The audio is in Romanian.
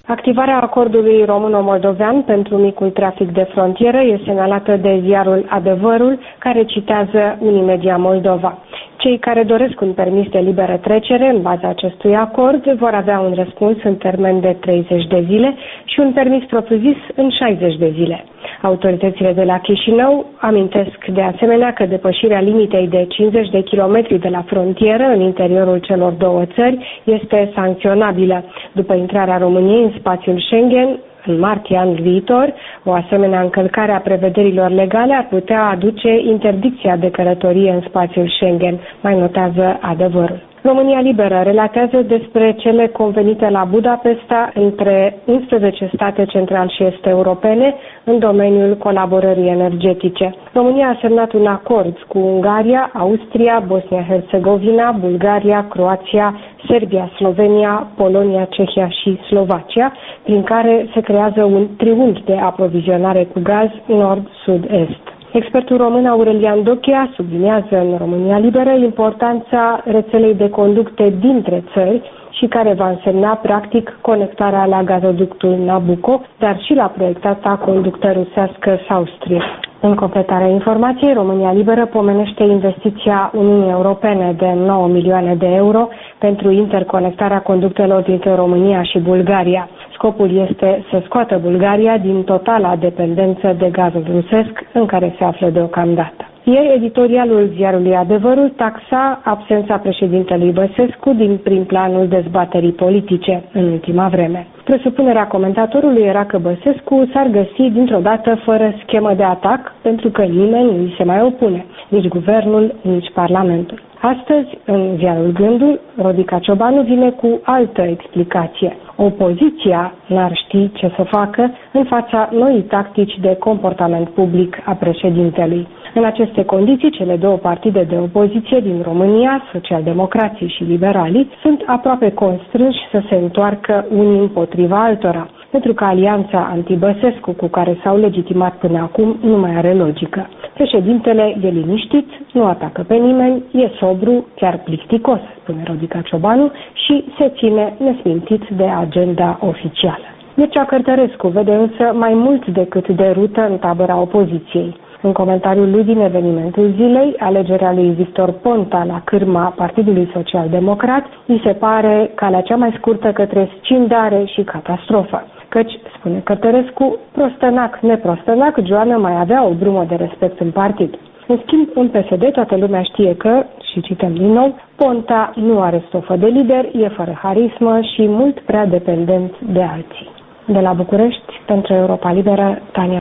Activarea acordului româno-moldovean pentru micul trafic de frontieră este semnalată de ziarul Adevărul, care citează Unimedia Moldova. Cei care doresc un permis de liberă trecere în baza acestui acord vor avea un răspuns în termen de 30 de zile și un permis propriu-zis în 60 de zile. Autoritățile de la Chișinău amintesc de asemenea că depășirea limitei de 50 de kilometri de la frontieră în interiorul celor două țări este sancționabilă. După intrarea României în spațiul Schengen, în martie anul viitor, o asemenea încălcare a prevederilor legale ar putea aduce interdicția de călătorie în spațiul Schengen, mai notează Adevărul. România Liberă relatează despre cele convenite la Budapesta între 11 state central și est europene în domeniul colaborării energetice. România a semnat un acord cu Ungaria, Austria, Bosnia-Herzegovina, Bulgaria, Croația, Serbia, Slovenia, Polonia, Cehia și Slovacia, prin care se creează un triunghi de aprovizionare cu gaz nord-sud-est. Expertul român Aurelian Dochea subliniază în România Liberă importanța rețelei de conducte dintre țări și care va însemna practic conectarea la gazoductul Nabucco, dar și la proiectata conductă rusească South Stream. În completarea informației, România Liberă pomenește investiția Uniunii Europene de 9 milioane de euro pentru interconectarea conductelor dintre România și Bulgaria. Scopul este să scoată Bulgaria din totala dependență de gazul rusesc în care se află deocamdată. Ieri, editorialul ziarului Adevărul taxa absența președintelui Băsescu din prim planul dezbaterii politice în ultima vreme. Presupunerea comentatorului era că Băsescu s-ar găsi dintr-o dată fără schemă de atac, pentru că nimeni nu îi se mai opune, nici guvernul, nici parlamentul. Astăzi, în ziarul Gândul, Rodica Ciobanu vine cu altă explicație. Opoziția n-ar ști ce să facă în fața noii tactici de comportament public a președintelui. În aceste condiții, cele două partide de opoziție din România, socialdemocrații și liberalii, sunt aproape constrânși să se întoarcă unii împotriva altora, pentru că alianța anti-Băsescu cu care s-au legitimat până acum nu mai are logică. Președintele e liniștit, nu atacă pe nimeni, e sobru, chiar plicticos, spune Rodica Ciobanu, și se ține nesmintit de agenda oficială. Mircea Cărtărescu vede însă mai mult decât de rută în tabăra opoziției. În comentariul lui din evenimentul zilei, alegerea lui Victor Ponta la cârma Partidului Social-Democrat îi se pare calea cea mai scurtă către scindare și catastrofă. Căci, spune Cărtărescu, prostănac, neprostănac, Joană mai avea o brumă de respect în partid. În schimb, în PSD toată lumea știe că, și cităm din nou, Ponta nu are stofă de lider, e fără harismă și mult prea dependent de alții. De la București, pentru Europa Liberă, Tania